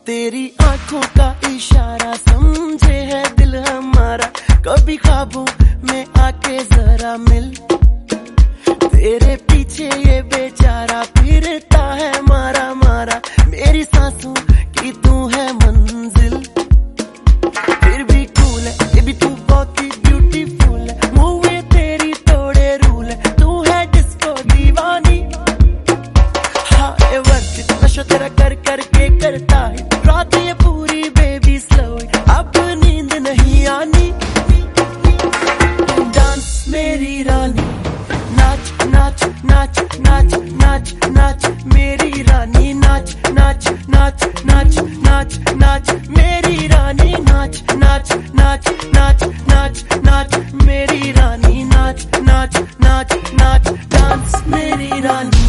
तेरी आंखों का इशारा समझे है दिल हमारा, कभी ख्वाबों में आके जरा मिल। तेरे पीछे ये बेचारा फिरता है मारा मारा, मेरी सांसों की तू है मंजिल। फिर भी कूल है ये भी तू बहुत ही ब्यूटीफुल है, मूवी तेरी तोड़े रूल है, तू है डिस्को दीवानी। हाँ ये वर्क नशा तेरा कर करके करता है रात ये पूरी बेबी स्लो, अब नींद नहीं आनी। डांस मेरी रानी, नाच नाच नाच नाच नाच नाच मेरी रानी, नाच नाच नाच नाच नाच नाच मेरी रानी, नाच नाच नाच नाच नाच नाच मेरी रानी, नाच नाच नाच नाच डांस मेरी रानी।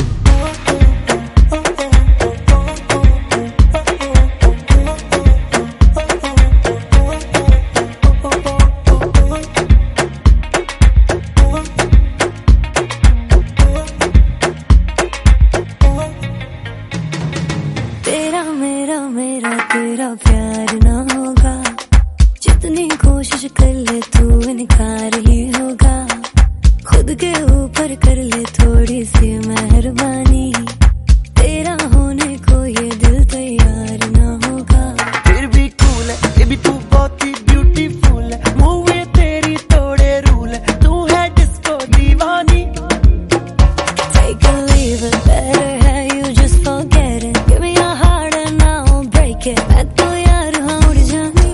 तेरा मेरा मेरा तेरा प्यार ना होगा, जितनी कोशिश कर ले तू इनकार ही होगा। खुद के ऊपर कर ले थोड़ी सी मेहरबानी, तेरा होने को ये दिल तैयार ना होगा। फिर भी कूल है ये भी तू बहुत ही ब्यूटीफुल है, मूवी तेरी तोड़े रूल है, तू है डिस्को दीवानी। Take a leave it, better है you just forget it, give me your heart and I'll break it, मैं तो यार हाँ उड़ जानी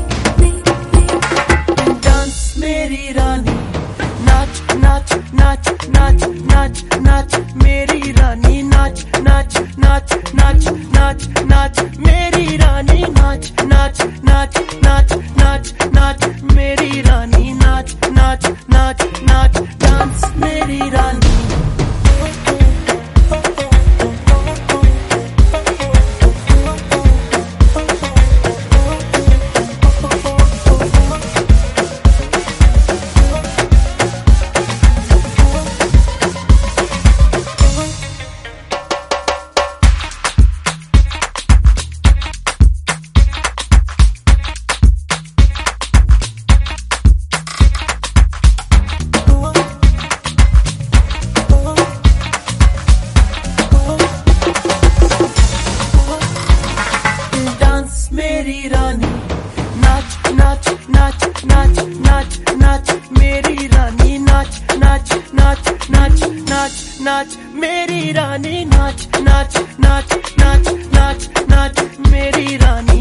डांस मेरी रानी, नाच नाच नाच नाच नाच नाच मेरी रानी, नाच नाच नाच नाच नाच नाच मेरी रानी, नाच नाच नाच नाच नाच नाच मेरी रानी, नाच नाच नाच नाच डांस मेरी रानी। मेरी रानी, नाच नाच नाच नाच नाच नाच मेरी रानी, नाच नाच नाच नाच नाच नाच मेरी रानी, नाच नाच नाच नाच नाच नाच मेरी रानी।